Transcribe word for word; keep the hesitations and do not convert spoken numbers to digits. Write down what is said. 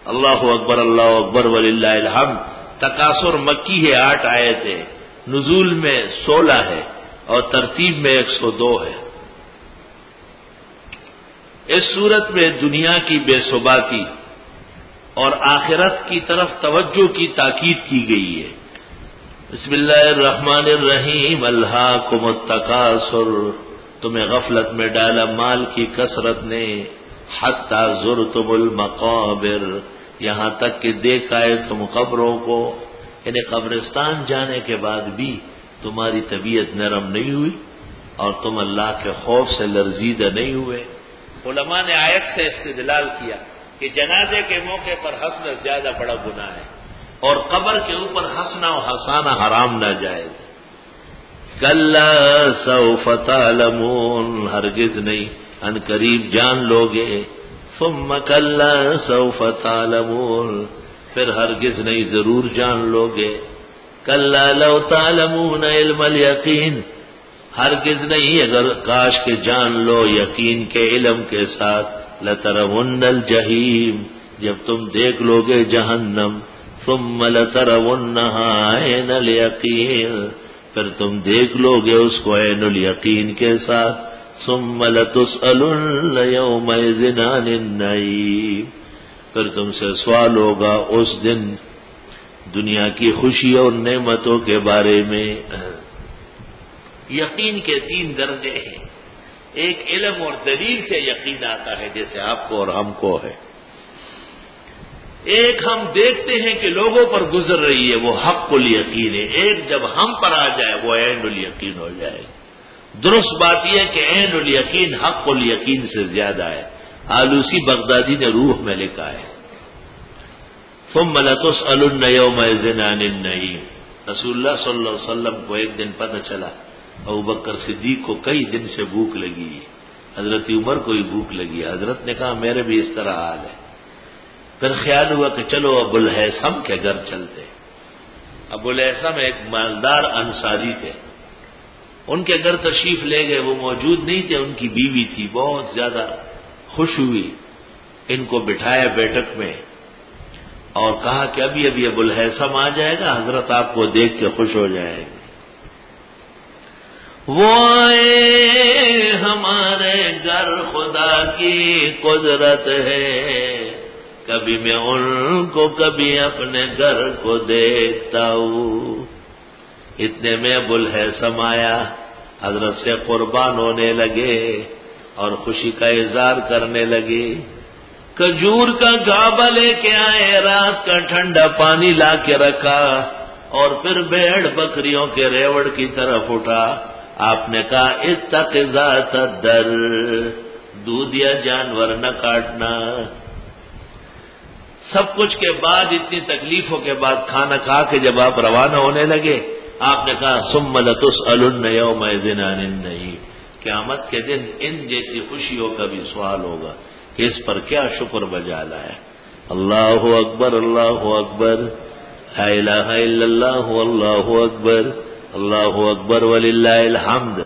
اللہ اکبر اللہ اکبر وللہ الحمد. تکاثر مکی ہے، آٹھ آیتیں، نزول میں سولہ ہے اور ترتیب میں ایک سو دو ہے. اس صورت میں دنیا کی بے ثباتی اور آخرت کی طرف توجہ کی تاکید کی گئی ہے. بسم اللہ الرحمن الرحیم. الہاکم التکاثر، تمہیں غفلت میں ڈالا مال کی کثرت نے، حتی زرتم المقابر، یہاں تک کہ دیکھ آئے تم قبروں کو. یعنی قبرستان جانے کے بعد بھی تمہاری طبیعت نرم نہیں ہوئی اور تم اللہ کے خوف سے لرزیدہ نہیں ہوئے. علماء نے آیت سے استدلال کیا کہ جنازے کے موقع پر ہنسنا زیادہ بڑا گناہ ہے اور قبر کے اوپر ہنسنا و ہنسانا حرام ناجائز. کلا سوف تعلمون، ہرگز نہیں، ان قریب جان لوگے. ثم کلا سوف تعلمون، پھر ہرگز نہیں ضرور جان لوگے. کلا لو تعلمون علم الیقین، ہرگز نہیں اگر کاش کے جان لو یقین کے علم کے ساتھ. لترون الجحیم، جب تم دیکھ لو گے جہنم. ثم لترونها عین الیقین، پھر تم دیکھ لو گے اس کو عین الیقین کے ساتھ. ثم لتسألن یومئذ عن النعیم، پھر تم سے سوال ہوگا اس دن دنیا کی خوشی اور نعمتوں کے بارے میں. یقین کے تین درجے ہیں. ایک علم اور دلیل سے یقین آتا ہے جیسے آپ کو اور ہم کو ہے. ایک ہم دیکھتے ہیں کہ لوگوں پر گزر رہی ہے، وہ حق الیقین ہے. ایک جب ہم پر آ جائے وہ عین الیقین ہو جائے. درست بات یہ ہے کہ عین الیقین حق الیقین سے زیادہ ہے. آلوسی بغدادی نے روح میں لکھا ہے. ثم لتسألن یومئذ عن النعیم. رسول اللہ صلی اللہ علیہ وسلم کو ایک دن پتہ چلا ابو بکر صدیق کو کئی دن سے بھوک لگی، حضرت عمر کو ہی بھوک لگی. حضرت نے کہا میرے بھی اس طرح حال ہے. پھر خیال ہوا کہ چلو ابو الہیثم کے گھر چلتے. ابو الہیثم ایک مالدار انصاری تھے، ان کے گھر تشریف لے گئے. وہ موجود نہیں تھے، ان کی بیوی تھی. بہت زیادہ خوش ہوئی، ان کو بٹھایا بیٹھک میں اور کہا کہ ابھی ابھی ابو الہیثم آ جائے گا، حضرت آپ کو دیکھ کے خوش ہو جائے گے. وہ آئے ہمارے گھر، خدا کی قدرت ہے، کبھی میں ان کو کبھی اپنے گھر کو دیکھتا ہوں. اتنے میں ابو الہیثم آیا، حضرت سے قربان ہونے لگے اور خوشی کا اظہار کرنے لگے. کھجور کا گابا لے کے آئے، رات کا ٹھنڈا پانی لا کے رکھا اور پھر بھیڑ بکریوں کے ریوڑ کی طرف اٹھا. آپ نے کہا اتق ذات الدر، دودھیا جانور نہ کاٹنا. سب کچھ کے بعد، اتنی تکلیفوں کے بعد کھانا کھا کے جب آپ روانہ ہونے لگے، آپ نے کہا ثم لتسألن یومئذ عن النعیم، قیامت کے دن ان جیسی خوشیوں کا بھی سوال ہوگا کہ اس پر کیا شکر بجا لائے. اللہ اکبر اللہ اکبر، لا الہ الا اللہ واللہ اکبر، اللہ اکبر وللہ الحمد.